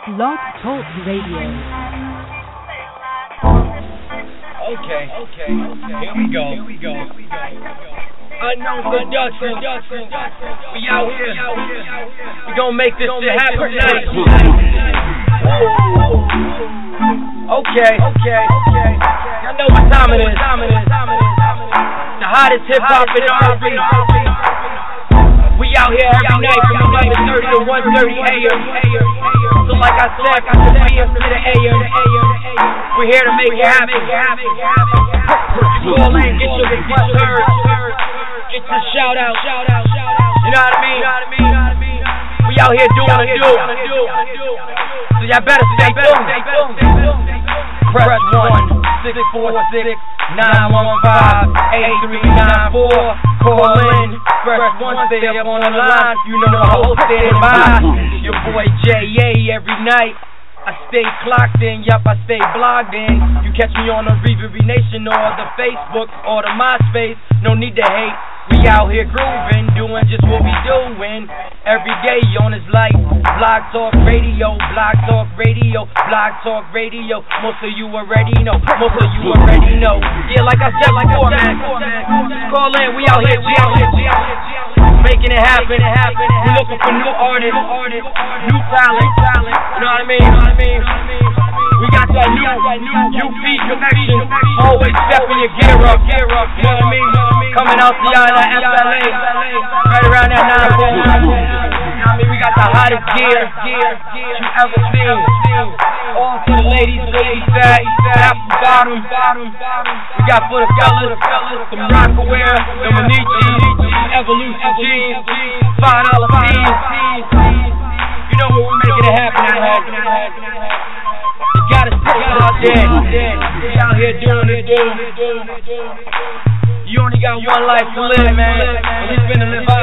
Blog Talk Radio. Okay, here we go. Unknown production. We out here. We gonna make this shit happen tonight. Okay. Y'all know what time it is. The hottest hip hop in R&B. We out here every night from 11:30 to 1:30 a.m. So like I said, from the p.m. to the a.m. We're here to make it happen. You call in, get your request heard. Get your shout out. You know what I mean? We out here doing the do. So y'all better stay tuned. Press 1-646-915-8394. Call in. Press 1, stay up on the line. You know the whole stand by. Your boy J.A. every night. I stay clocked in, yup, I stay blogged in. You catch me on the Reverie Nation or the Facebook or the MySpace. No need to hate. We out here grooving, doing just what we doing. Every day on this light. Blog Talk Radio. Most of you already know. Yeah, like I said before, man. Call in, we out here. Making it happen. We looking for new artists, new talent. You know what I mean? We got that new UP connection. Always stepping your gear up. You know what I mean? Coming out the island of FLA. Right around that 9 4. You know what I mean? We got the hottest gear you ever seen. All to the ladies fat, apple bottom. We got for the fellas, some Rockaware, the Manichi, Evolution jeans, $5 tees. You know what, we're making it happen out here. You gotta stick out there. We out here doing it, You only got one life to live, man. And we finna live out.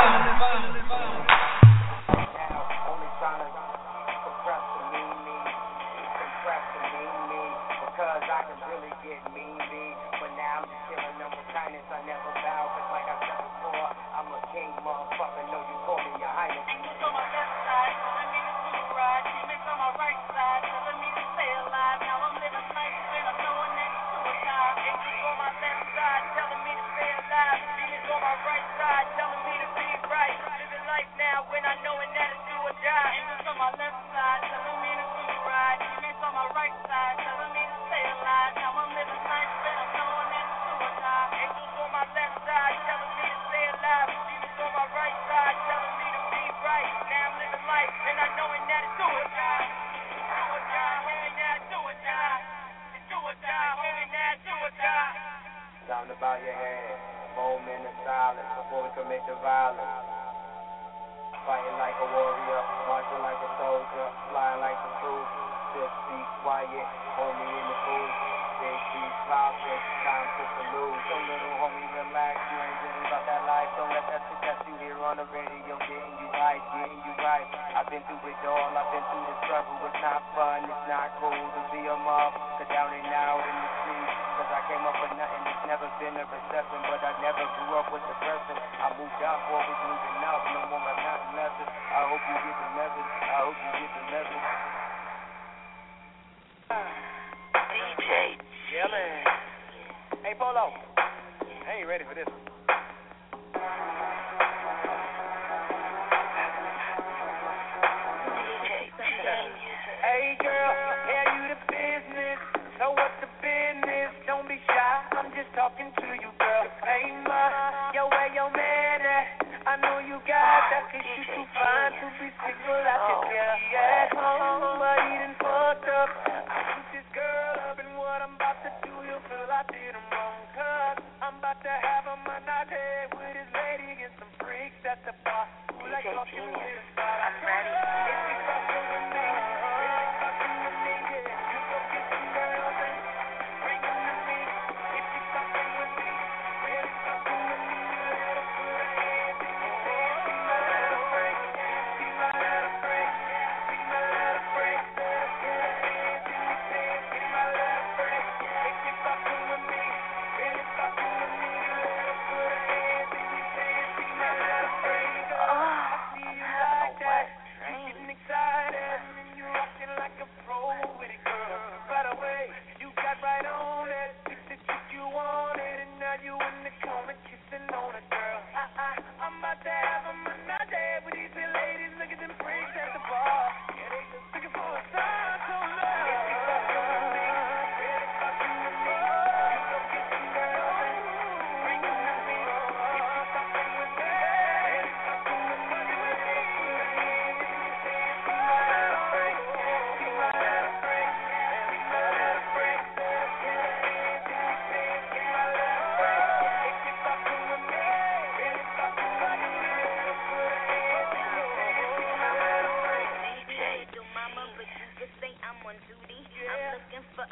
Time to bow your head, moment of silence before we commit the violence. Fighting like a warrior, marching like a soldier, flying like the truth. 6 feet quiet, homie in the booth. 6 feet popping, time to salute. So little homie, relax, you ain't really about that life. Don't let that shit that you hear on the radio getting you right. I've been through it all, I've been through the struggle. It's not fun, it's not cool to be a motherfucker down and out in the streets. Cause I came up with nothing, it's never been a recession. But I never grew up with depression. I moved out, always moving up, no more my nothing lesson. I hope you get the message, DJ Yellin'. Hey Polo, I ain't ready for this one. Hey girl, yeah, you the business. So what's the business? Don't be shy, I'm just talking to you, girl. Hey ma, yo, where your man at? I know you got that, cause you too fine to be single out your girl. He at home, but he done fucked up. I put this girl up, and what I'm about to do, he'll feel I did him wrong. Cause I'm about to have him on my head with his lady and some freaks at the bar. Who like talking with a star? I'm ready. If you fucking with me, Be my little friend.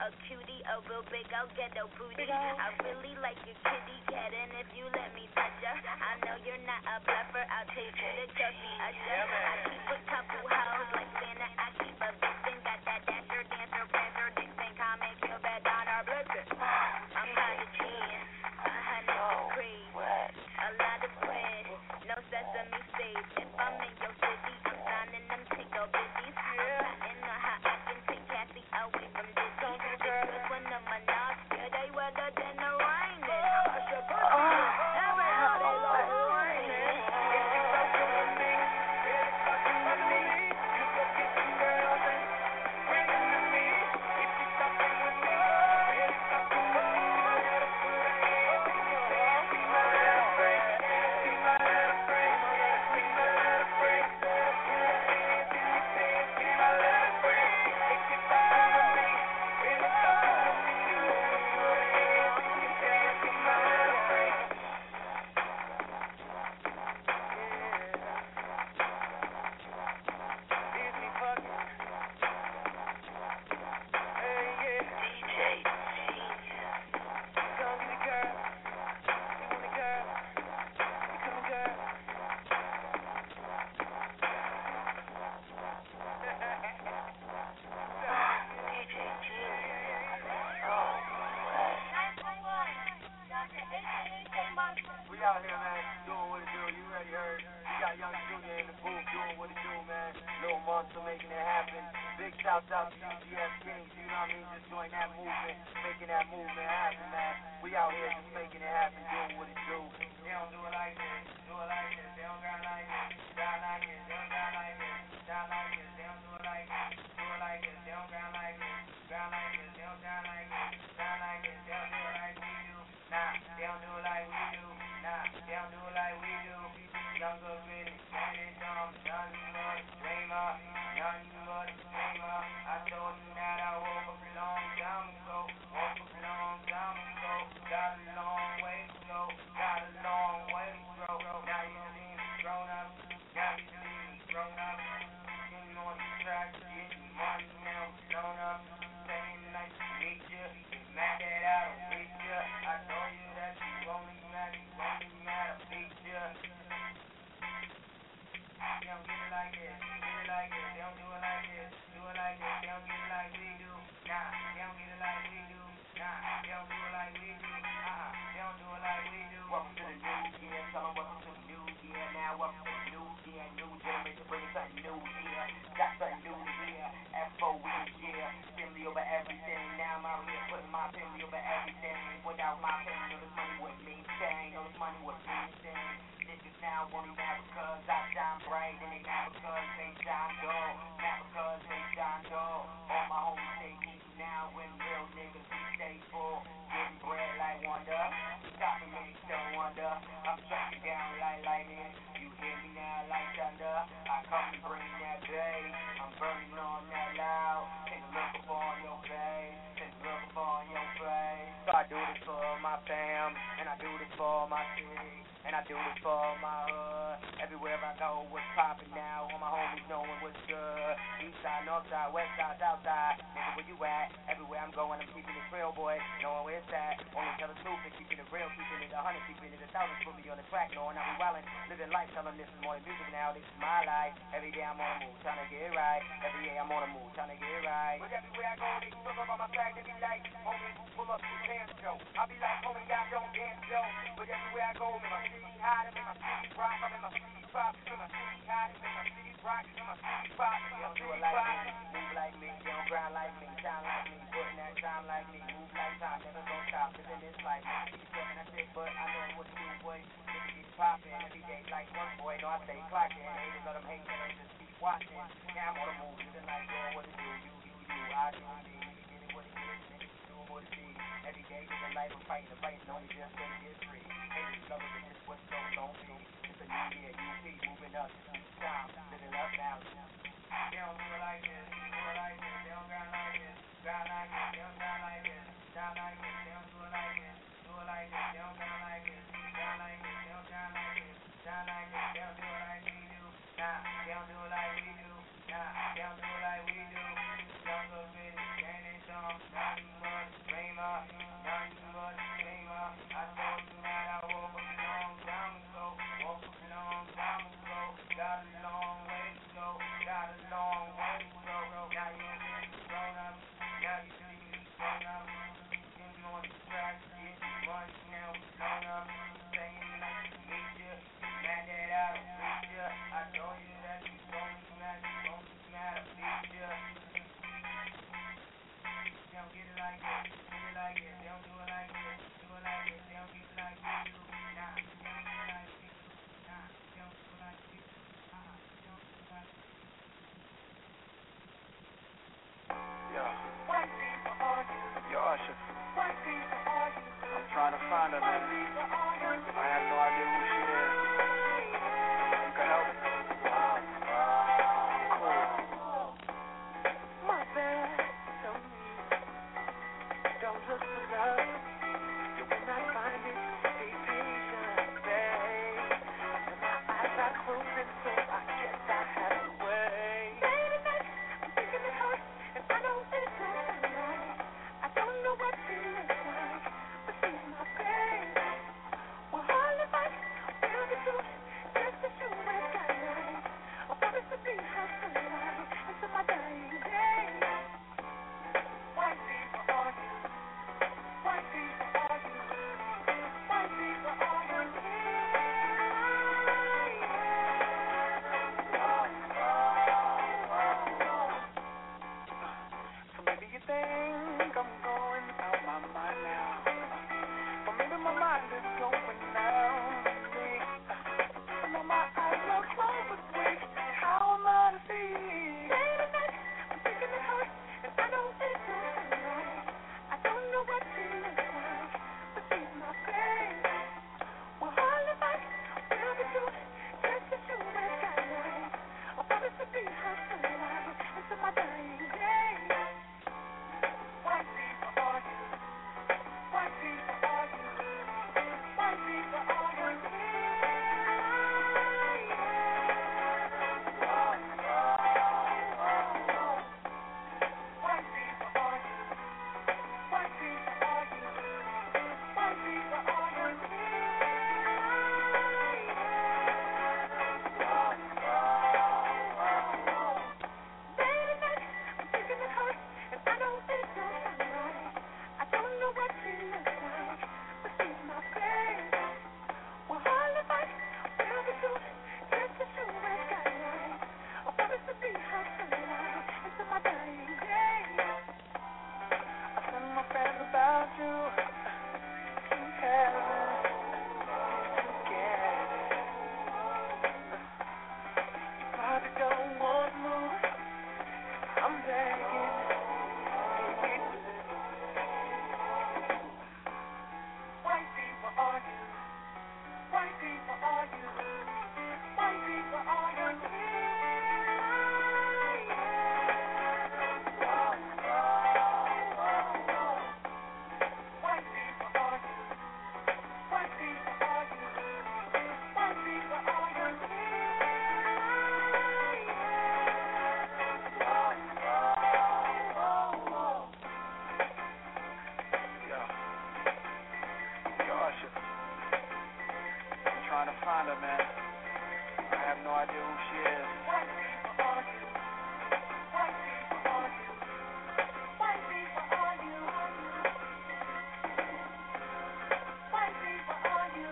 a cutie, a real big old ghetto booty. I really like your kitty cat, and if you let me touch her, I know you're not a bluffer. I'll take you to Chelsea Usher. I keep a couple hoes like Santa. I keep a vixen, got that dasher, dancer, prancer, Dixon, comic, Cupid, Donner, Blitzen. I'm kinda cheating, 100 degrees, a lot of bread, no sesame seeds. If I'm in your city, I'm signing them tickle bitties. I'm plotting on how I can take Kathy away from this. Because when the Minaj, yeah, they wetter than the rain. Hush your pussy, now they know they love the rain. If you fucking with me, yeah, fucking with me. You go get some girls and bring them to me. If you fucking with me, yeah, fucking with me. Be my little friend, be my little friend, be my little friend. Put your hands in your pants, be my little friend. If you fucking with me, really fucking with me. Yeah, be my little friend. Is me fucking? Hey, yeah. DJ Genius. Come get it, girl. You want it, girl? You coming, girl? DJ Genius. We out here, man, doing what it do. You already heard. We got Young Junior in the booth doing what it do, man. Little Monster making it happen. Big shouts out to UGF Kings, you know what I mean? Just join that movement, making that movement happen, man. We out here just making it happen, doing what it do. They don't do it like this, do it like this. They don't grind like this, grind like this. They don't grind like this, grind like this. They don't do it like this, do it like this. They don't grind like this, grind like this. They don't grind like this, grind like this. They don't do it like we do, nah. They don't do it like we do, nah. They don't do it like we do. Younger really, standing dumb, nothing but a dreamer, nothing but a dreamer. I told him that I woke up a long time ago, woke up a long time ago. Got a long way to go, got a long way to grow. Now you see me grown up, now you see me grown up. Getting on the track, getting money now, grown up. Saying nice to meet ya, get mad that I don't reach ya. I told you that you only mad, I beat ya. They don't get it like this, get it like this. They don't do it like this, do it like this. They don't get it like we do, nah. They don't get it like we do, nah. They don't do it like we do, they don't do it like we do. Welcome to the new year, tell them welcome to the new year. Now welcome to the new year, new generation bringing something new here. Got something new to hear, FOE year. Family over everything, now I'm out here putting my family over everything. Without my family, all this money wouldn't mean thing, all this money wouldn't mean thing. Niggas now only mad because I shine bright, and they mad because they shine dull, mad because they shine dull. All my homies stay deep now, when real niggas we stay full, getting bread like Wonder. Stopping me, still wonder. I'm striking down like lightning. You hear me now like thunder. I come to bring that bay. I'm burning on that loud. Take a look up on your face. Take a look up on your face. So I do this for my fam, and I do this for my city, and I do this for my hood. Everywhere I go, what's poppin' now? All my homies knowing what's good. East side, north side, west side, south side. Nigga, where you at? Everywhere I'm going, I'm keeping it real, boy. Knowing where it's at. Only tell the truth and keeping it real, keeping it 100, keeping it 1,000. Put me on the track, knowing I be wildin', living life, telling this is more than music now. This is my life. Every day I'm on the move, trying to get it right. Every day I'm on the move, trying to get it right. But everywhere I go, they talk about my flag. They be like, homie, pull up your pants, yo. I be like, homie, y'all don't dance, yo. But everywhere I go, I'm in my city hot, I'm in my city rock, I'm in my city pop, I'm in my city hot, I'm in my city rock, I'm in my city pop. They don't do it like me, move like me, they don't grind like me, shine like me, putting that time like me, move like time, never gon' stop, living this life. Keep talking that shit, but I know what to do, boy. Nigga get poppin' every day like one boy, know I stay clockin'. Haters let them hate, let them just keep watching. Now I'm on the move, living like doing what to do, I do me. Nigga get it what it is, nigga doing what it is. Every day living life, I'm fighting the fight, only just gonna get free. Haters love it, but this what's so gon' be. It's a new year, UP moving up, each time, living up now. They don't do it like this, do it like this. They don't grind like this, grind like this. They don't grind like this, grind like this. They don't do it like this, do it like this. They don't grind like this, grind like this. They don't grind like this, grind like this. They don't do it like we do, nah. They don't do it like we do, nah. They don't do it like we do. Younger, really, standing dumb, nothing. find her, man. I have no idea who she is. You can help me? Cool. My bad, tell me, don't look for love. You will not find it, be patient, babe. And my eyes are closing, so I guess I have to wait. Late at night, I'm thinking it hurts, and I know it doesn't right. I don't know what it looks like, but she's my babe. We're all alike, we'll be true, just as you and I. I promise to be her for life, until my dying day. White people are you, white people are you, white people are you. So maybe you think I'm going out my mind now, or maybe my mind is going down to me. And now my eyes look close but weak. How am I to see? Late at night, I'm thinking it hurts, and I know it doesn't right. I don't know what she looks like, but she's my babe. We're all alike, we'll be true, just as you and I. I promise to be her for life, until my dying day. White people are you, white people are you, white people are you. White people are you, white people are you, white people are you. Late at night, I'm thinking it hurts, and I know it doesn't right. I don't know what she looks like, but she's my babe. We're all alike, we'll be true, just as you and I. I promise to be her for life, until my dying day. I tell my friends about you, in heaven, together. You probably don't want to move, I'm begging. White people are you, white people are you, white people are you. White people are you, white people are you, white people are you. Yo, Usher. I'm trying to find her, man. I have no idea who she is. White people are you, white people are you, white people are you. White people are you.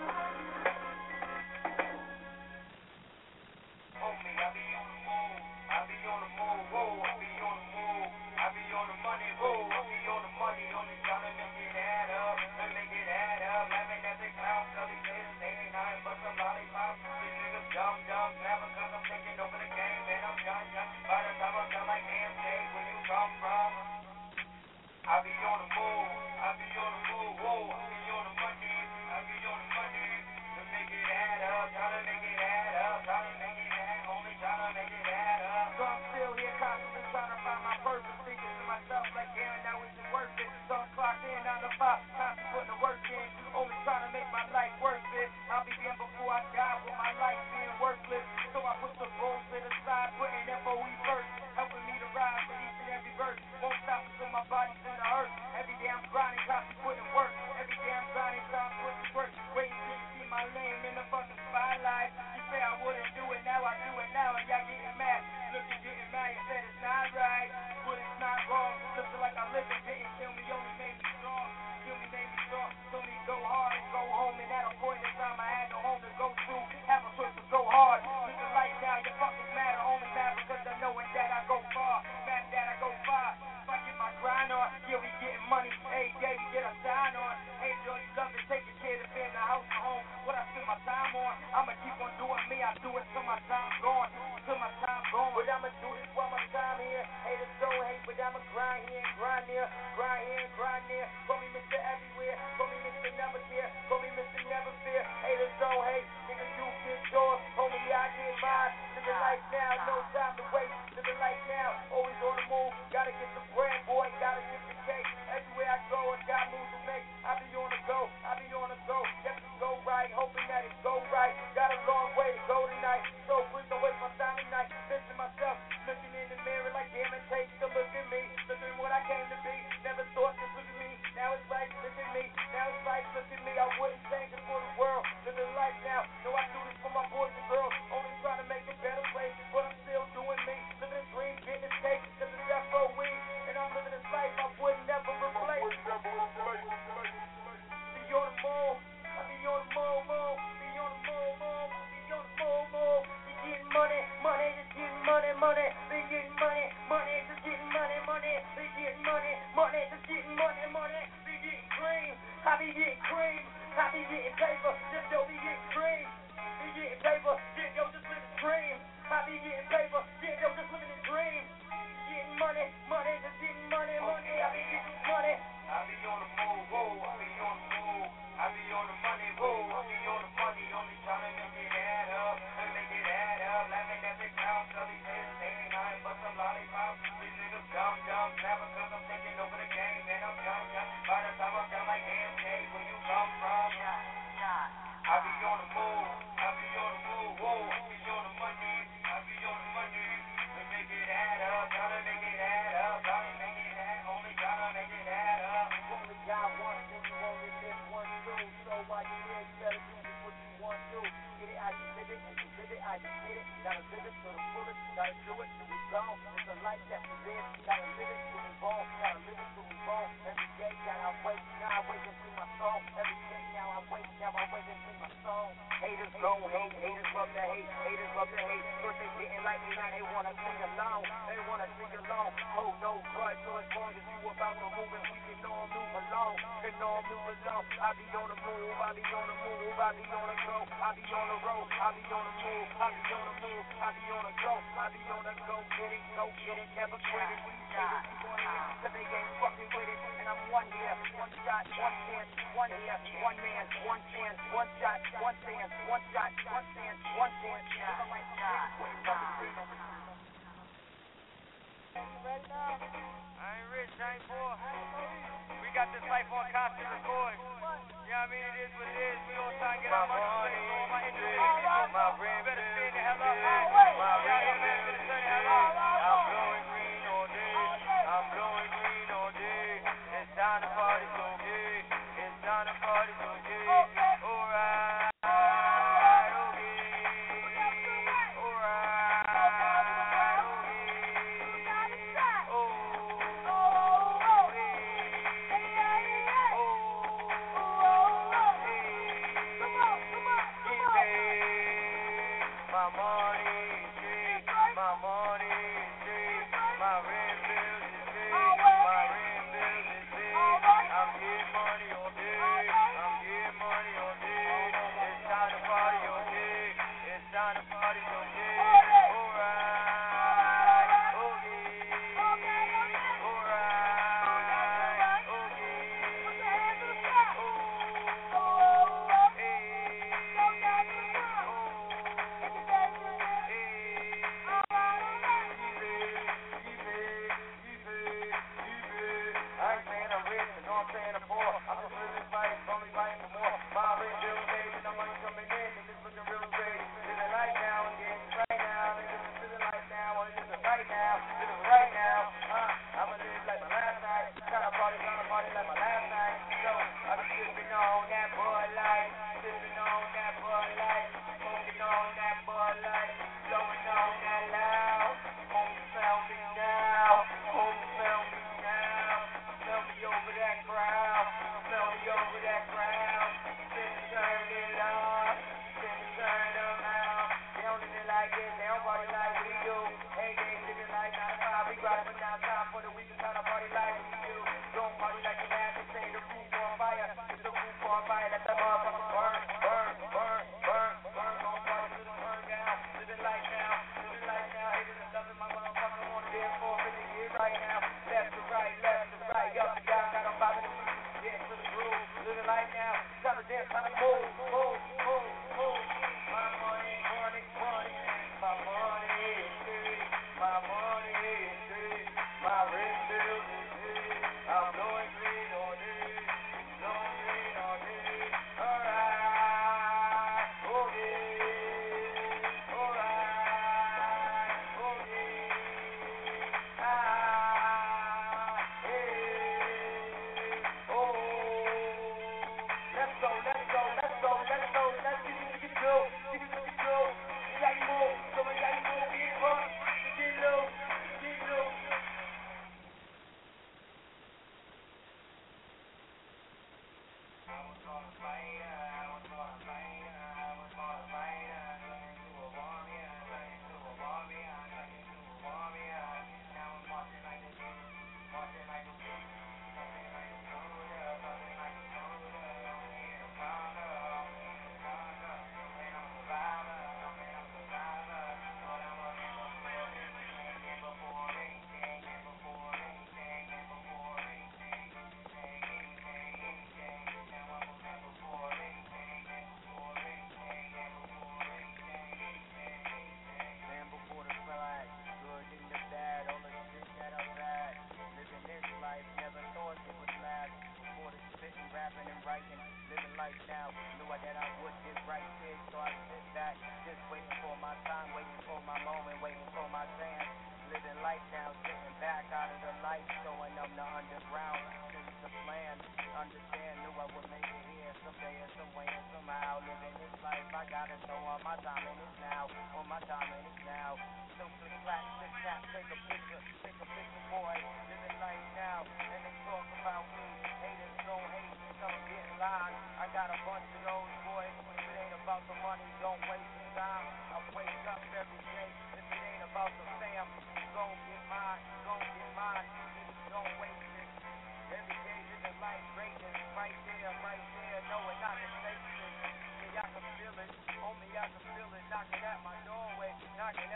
Homie, I be on the move, I be on the move, whoa, I be on the move, I be on the money, whoa, I be on the money, only trying to make it add up, laughing at the clown, till he says they ain't nothing but some lollipops, these niggas dumb, never cause I'm taking over the game, man, I'm young, by the time I'm done like damn Jay, where you come from? I be on the move, I be on the move, whoa, I be on the money, I be on the money, to make it add up, trying to make it add up, trying to make it add, homie, trying to make it add up. So I'm still here constantly trying to find my purpose, thinking to myself like, damn, now is it worth it? So I'm clocked in 9 to 5, constantly putting the work in, only trying to make my life worth it. I'll be there before I die with my life being worthless. So I put the goals to the side, putting FOE first, helping me to rise with each and every verse. Won't stop until my body's in the hurt. Every day I'm grinding, constantly putting work. Every day I'm grinding, trying to put the work. Waiting till you see my name in the fucking spotlight. You say I wouldn't do it now, I do it now, and y'all getting mad. Look, you're getting mad, you said it's not right, but it's not wrong. Just like I live and didn't kill me, only made me strong. Kill me, made me strong. Told me go hard and go home, and at a point in time I had no home to go to. Have a choice to go hard. Looking like now, your fucking matter, only mad because I knowing that I go far. Mad that I go far. If I get my grind on, yeah, we getting money. Every day we get a sign on. Hey, girl, you love to take your kid to family, house, and home. What I spend my time on, I'ma keep on doing me. I do it till my time's gone. Till my time's gone. But I'ma do this while my time here. Haters don't hate, but I'ma grind here and grind there. Grind here and grind there. Call me Mr. Everywhere. Call me Mr. Never Care. Take a look at me, look at what I came to be. Never thought this was me, now it's like, look at me. Now it's like, look at me, I wouldn't change it for the world. Living life now, no, I do this for my boys and girls. Only trying to make a better place, but I'm still doing me. Living a dream, getting this cake, cause it's FOE. And I'm living this life I would never replace. Be on the move, I be on the move, be on the move, be on the move. Be getting money, money, just getting money, money. Be getting money, money, just getting money, money. Be getting money, money, just getting money, money. Be getting cream, I be getting cream. I be getting paper, just yo be getting cream. Be getting paper, just yo just living the dream. I be getting paper, just yo just living the dream. Getting money, money, just getting money, money. I be getting money. I be on the move, whoa. I be on the move. I be on the money, whoa. I be on the money, only trying to make it add up. Make it add up, laughing at the clown, so these niggas ain't nothing but some lollipops. These niggas dumb, never cause I'm thinking over the game, and I'm young. By the time I'm done like damn Jay, where you come from? I be on the move, I be on the move, whoa. I be on the money, I be on the money. To make it add up, trying to make it add up, trying to make it add, only trying to make it add up. Only God wants and you only live once too. So while you live, you better do what you want to. Get it how you live it, and you live it how you get it. Gotta live it to the fullest, gotta do it till we gone. It's a life that we live, gotta live it till we born, gotta live it till we born. Every day, gotta wake, now I wake and sing my song. Every day, now I wake and sing my song. Haters gon' hate, haters love to hate, haters love to hate. But they didn't like me, now they wanna sing along. They wanna sing along, hold no grudge. So as long as you about to move and we can all move along, can all move along. I be on the move, I be on the move, I be on the go, I be on the road, I be on the move, I be on the move, I be on the go, I be on the go, get it, never quit it. We say it, we gon' hit it, cause they ain't fucking with it. And I'm one here, one shot, one chance, one here, one man, one chance, one shot, one chance, one shot, one chance, one chance. Ready now? I ain't rich, I ain't poor. We got this life on constant record. You know what I mean? It is what it is. We all trying to get our money. All my individuals. You better stand the hell up, man. You out here, man. Better turn the hell up. I'm blowing green all day. I'm blowing green all day. It's time to party, so gay. It's time to party, so gay. Alright. life now. Knew that I would get right there, so I sit back, just waiting for my time, waiting for my moment, waiting for my chance. Living life now, sitting back out of the light, showing them the underground. This is the plan, understand, knew I would make it here someday or some way or somehow. Living this life, I gotta know on my time and it's now, on my time and it's now. So click, clap, click, tap, take a picture, boy. Living life now, and they talk about me. Haters gon' hate, some get in line. I got a bunch of those boys. If it ain't about the money, don't waste your time. I wake up every day. If it ain't about the fam, gon' get mine, don't waste it. Every day living life greatness, right there, knowing not to take it. Yeah, I can feel it, homie, I can feel it, knocking at my doorway, knocking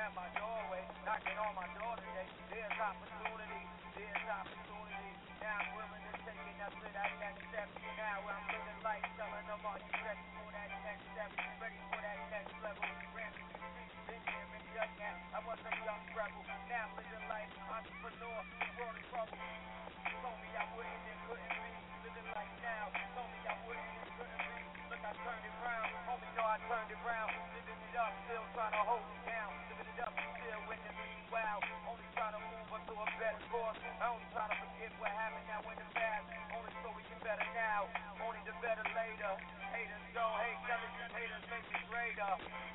on my door today. There's opportunity. Now I'm willing to take it up to that next step. Now I'm living life, telling them, are you ready for that next step? Ready for that next level? Ramsey streets, been here and done that. I was a young rebel, now living life, entrepreneur, world is trouble. Told me I wouldn't and couldn't be. Living life now, told me I wouldn't and couldn't be. Look, I turned it round, homie, know I turned it round. Living it up, still trying to hold it down. Living it up, still in the meanwhile. Only trying to move up to a better course. I only trying to forget what happened now in the past. Only so we can better now, only the better later. Haters don't hate, tell us these haters make it greater.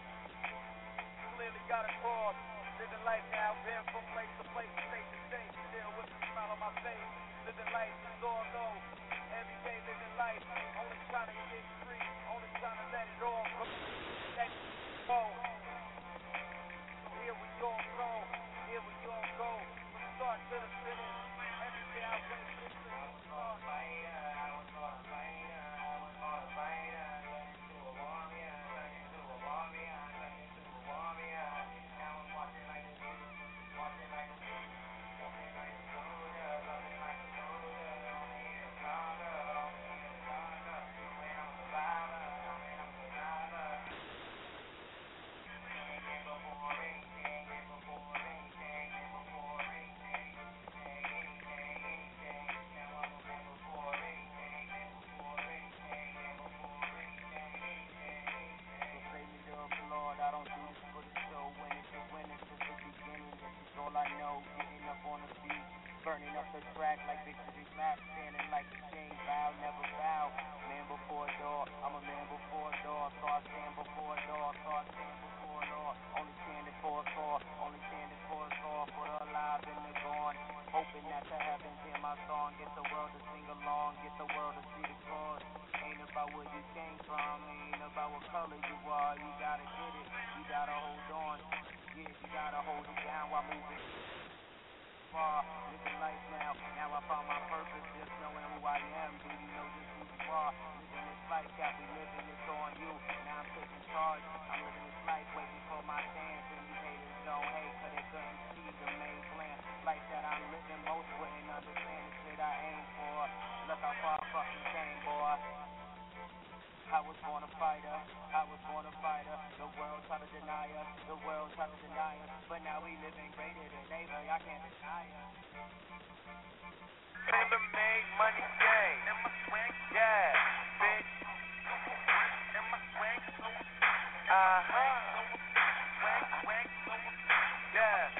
Clearly got a cause. Living life now, been from place to place, state to state. Still with a smile on my face. Living life is all go. Every day living life, only trying to get free, only trying to let it all go. Let it go. So here we all go, from start to the finish. Every day I wake up to the start. I was gonna fight, turn into a warrior, Now I'm walking like a soldier, only here to conquer, when I'm a survivor. Can't get before anything, now I'm a man before anything, So say me to applaud, I don't do this for the show. When it's a winner since the beginning, this is all I know. Getting up on the beat, burning up the track like victory lap, standing like a king, vow, never bow. Man before a door, I'm a man before a door, so I stand before a door, only standing for a cause, for the alive and the gone. Hoping that the heavens hear my song, get the world to sing along, get the world to see the cause. Ain't about where you came from, ain't about what color you are. You gotta get it, you gotta hold on. Yeah, you gotta hold it down while moving far. Living life now I found my purpose, just knowing who I am. Do you know just who you are? Living this life that we living, it's on you. Now I'm taking charge, I'm living this life, waiting for my chance. And these haters don't hate, cause they couldn't see the main plan. Life that I'm living, most wouldn't understand the shit I aim for. Look how far I fucking came, boy. I was born a fighter, The world tried to deny us, but now we living greater than ever, I can't deny us. Tailor-made money gang, yeah, bitch. Yeah.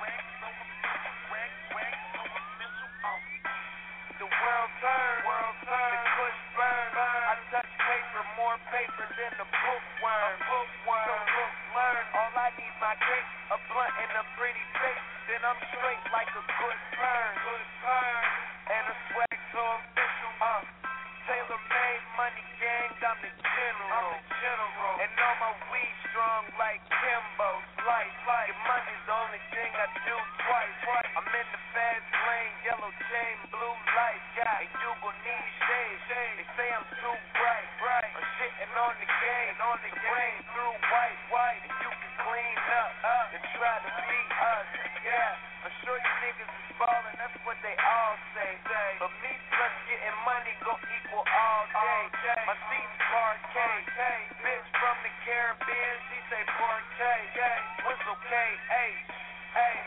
The world turns, the push burn. I touch paper, more paper than the bookworm. So look, learn, all I need my cake, a blunt and a pretty face. Then I'm straight like a good turn. And a swag so official. Tailor-made money gang, I'm the general. And all my weed strong like Kimbo. Slice, your money's the only thing I do twice. I'm in the fast lane, yellow chain, blue light. Yeah, and you gon' need shade. They say I'm too bright. I'm shitting on the game, the brain through white. And you can clean up and try to beat us. Yeah, I'm sure you niggas is ballin', that's what they all say. But me plus getting money gon' equal all day. My seat's parquet, bitch from the Caribbean, she say 4K. Whistle K-H,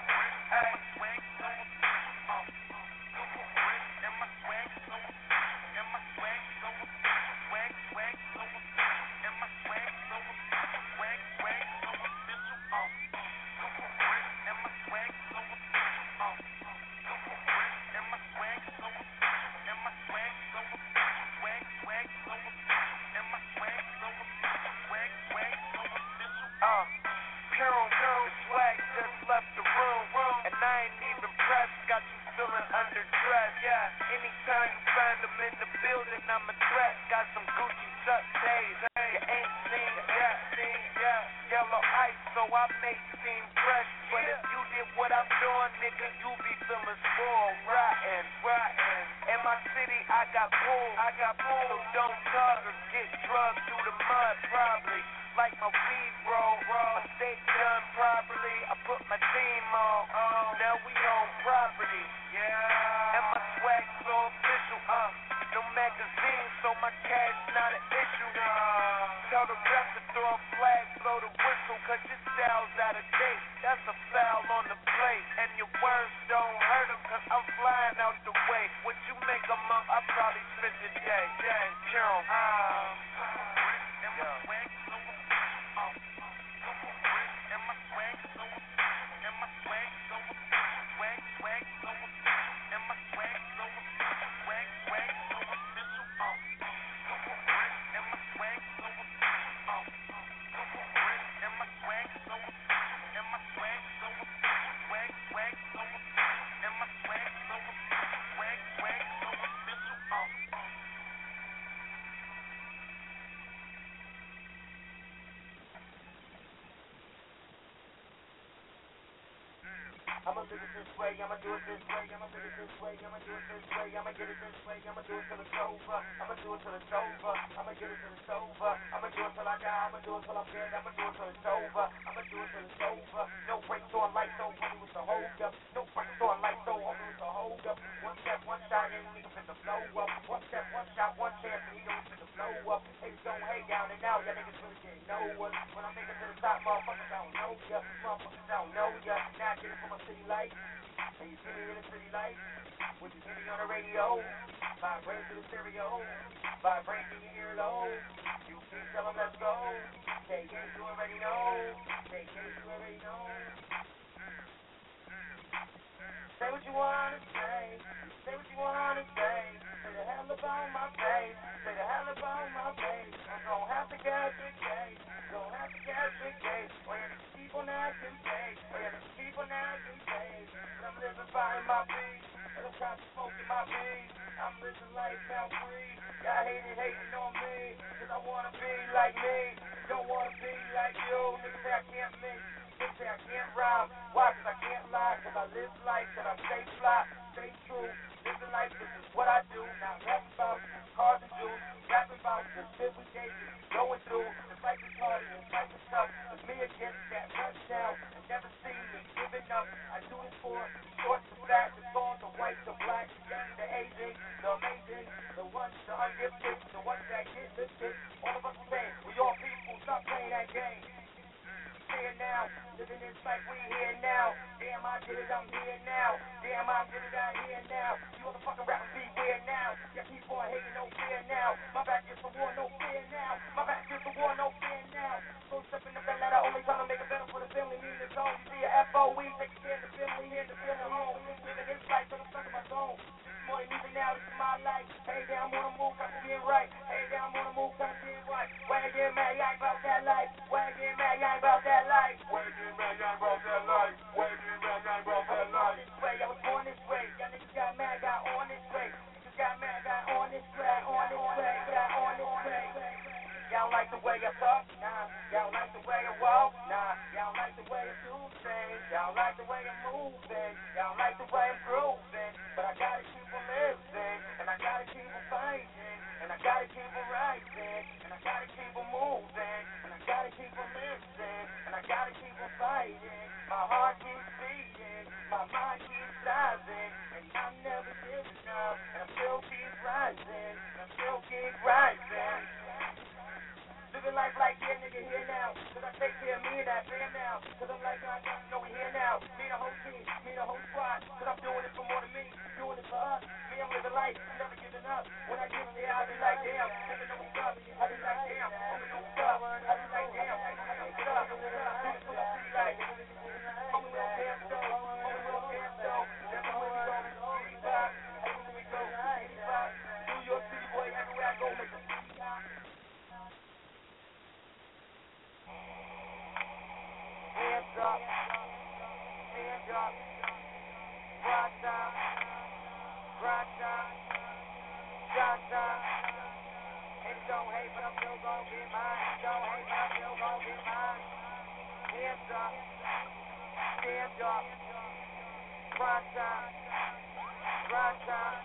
Yeah, anytime you find them in the building, I'm a threat. Got some Gucci Chuck days. You ain't seen yet. Yellow ice, so I make seem fresh. But if you did what I'm doing, nigga, you be feeling spoiled, rotten. In my city, I got pulled. So don't talk or get drugged through the mud, probably. Like my weed roll, my steak done properly. I put my team on. Now we own property. Yeah. And my swag so official. No magazine, so my cash not an issue. Tell the rep to throw a flag, blow the whistle, cause your style's out of date. That's a foul on the plate. And your words don't hurt them, cause I'm flying out the way. What you make a month, I probably spent the day. Kill 'em. I'ma live it this way, I'ma do it this way, I'ma live it this way, I'ma do it this way, I'ma get it this way, I'ma do it till it's over, I'ma do it till it's over, I'ma get it till it's over, I'ma do it till I die, I'ma do it till I'm dead, I'ma do it till it's over, I'ma do it till it's over. No brakes on lights, no homie with the hold up, no brakes on lights, no homie with the hold up. One step, one shot, and nigga finna blow up. One step, one shot, one chance, and he know finna blow up. Hey, don't hate down and out, y'all niggas really didn't know us. When I make it to the top, motherfuckers don't know ya, motherfuckers don't know ya. Now I get it from a city light. And you see me in the city light, when you hear me on the radio, vibrate to the stereo, vibrate to your earlobe. You can tell them let's go. Say yes, you already know. Say yes, you already know. Say what you wanna say. Say what you wanna say. Say the hell about my face. Say the hell about my face. I'm gon' have to get the case. Gon' have to get the case. Or you just keep on acting fake. Or you just keep on acting fake. I'm living by my beat. And I'm trying to smoke in my beat. I'm living life now free. Y'all hating on me. Cause I wanna be like me. Don't wanna be like you. Niggas say I can't mix. Niggas say I can't rhyme. Why? Cause I can't lie. Cause I live life. That I stay fly. Stay true. Living life. This is what I do. Not rapping about cars and jewels. Rapping about the shit we gave you. Going through. This life is hard. This life is tough. It's me against that touchdown. And never see me giving up. I do this for short, the fat, the tall, the white, the black, the young, the Asian, the amazing, the ones, the ungifted, the ones that get lifted. All of us the same. We all people. Stop playing that game. Here now, living this life we here now. Damn, I did it, I'm here now. Damn, I did it, I'm here now. You motherfucking rappers be weird now. Yeah, keep on hating, no fear now. My back is for war, no fear now. My back is for war, no fear now. So stepping up that ladder, only trying to make it better for the family. Need the zone, you see a FOE, taking care of the family, here the family home. Living this life, so I'm stuck in my zone. This is more than music now, this is my life. Hey, down, I'm on the move, got to get right. Hey, down, I'm on the move, got to get right. Why you get mad, you ain't about that life. Why you get mad, you ain't about that life. Why you get mad, you ain't about that life. Why you get mad, you ain't about that life. I was born this way, y'all niggas got mad, got on this way. Just got mad, got on this way, on this way, got on this way. Y'all don't like the way I talk? Nah. Y'all don't like the way I walk? Nah. Y'all don't like the way I do things? Y'all don't like the way I'm moving? Y'all don't like the way I'm grooving? But I gotta keep on living, and I gotta keep on fighting, and I gotta keep on rising, and I gotta keep on moving, and I gotta keep on living, and I gotta keep on fighting. My heart keeps beating, my mind keeps rising, and I'm never giving up, and I still keep rising, and I still keep rising. Living life like here, nigga, here now. Cause I take care of me and that fan now. Cause I'm like, I know we here now. Me and the whole team, me and the whole squad. Cause I'm doing it for more than me, doing it for us. Me, I'm living life, I'm never giving up. When I give it, yeah, I be like, damn. Nigga, know what's up. I be like, damn. Homie, know what's up. I be like, damn. What's up? Do this for my city life. Homie, we don't damn so. Homie, we don't damn so. That's the way we go. 85. Everywhere we go. 85. New York City, boy, everywhere I go, make a hands up, stand up, rock down, rock hate, but I'm still gon' get mine. Don't hate, but I'm still gon' get mine. Hands up, stand up, grind time, shine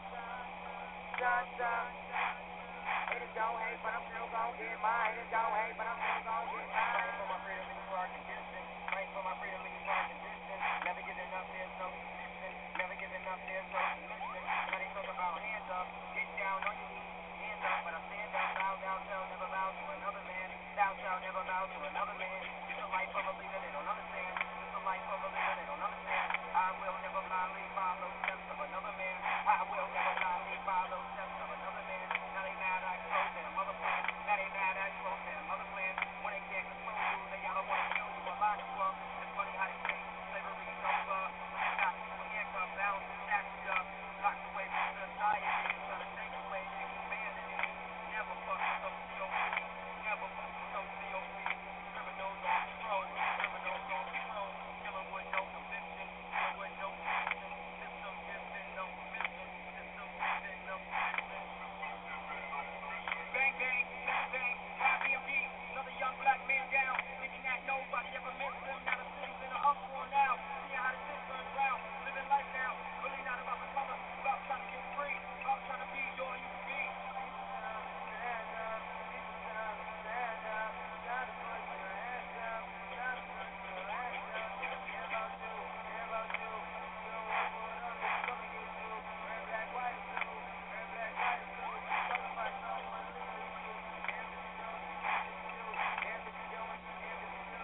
time. Haters don't hate, but I'm still gon' get mine. Haters don't hate, but I'm still gon' get mine. Fighting for my freedom in hard conditions. Fighting for my freedom in hard conditions. Never giving up, there's no submission. Never giving up, there's no submission. Now they talk about hands up, get down on your knees, hands up, but I stand up, bow down, shall never bow to another man. Thou shalt never bow to another man. It's the life of a leader, they don't understand. It's the life of a leader, they don't understand. I will never blindly follow steps of another man. I will never blindly follow steps of another man. Now they mad I expose their mother plan. Now they mad I expose their mother plan. When they can't control you, they gotta wanna kill you or lock you up. It's funny how they say slavery's over. When they got you in handcuffs, bound to snatch you up. Locked away from society, trying to take away their humanity. Never fuck with those COP. Never fuck with those COP. Criminals on patrol. Criminals on patrol. Killing with no conviction. Killing with no conviction. System giving no permission. System giving no permission. Bang, bang, bang, bang. Airbnb. Another young black man down. Thinking that nobody ever missed him. Now the city's in an uproar now. Seeing how the shit turns round. Living life now. Really not about the color. About trying to get free. About trying to be your you can be. Stand up. Stand up. Gotta put your hands up. Gotta put your hands up. Care about you. Care about you. You don't want to put on this. Come and get you. Red, black, white, blue. Red, black, white, blue. Talk about no one listen to you. Damn if you don't. Damn if you do. Damn if you don't. Damn if you do.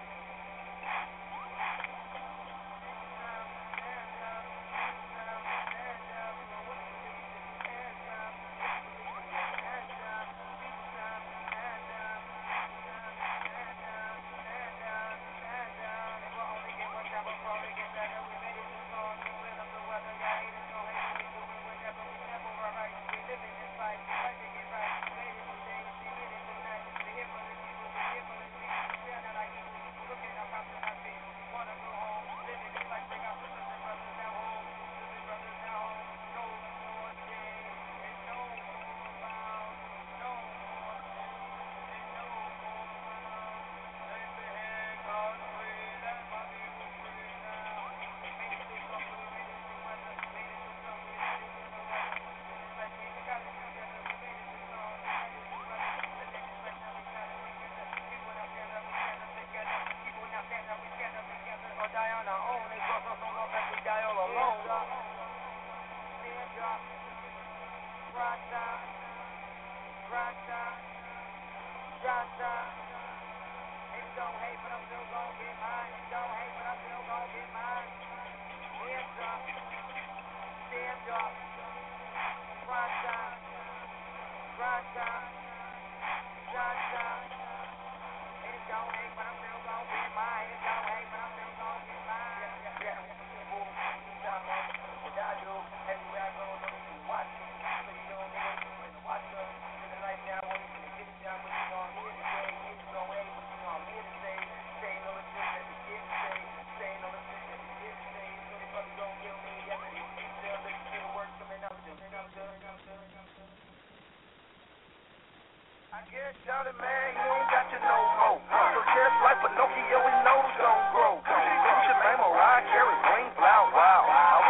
Shout it, man, you ain't got to know more. So just like Pinocchio, his nose don't grow. You should name Mariah Carey, green, loud, wow.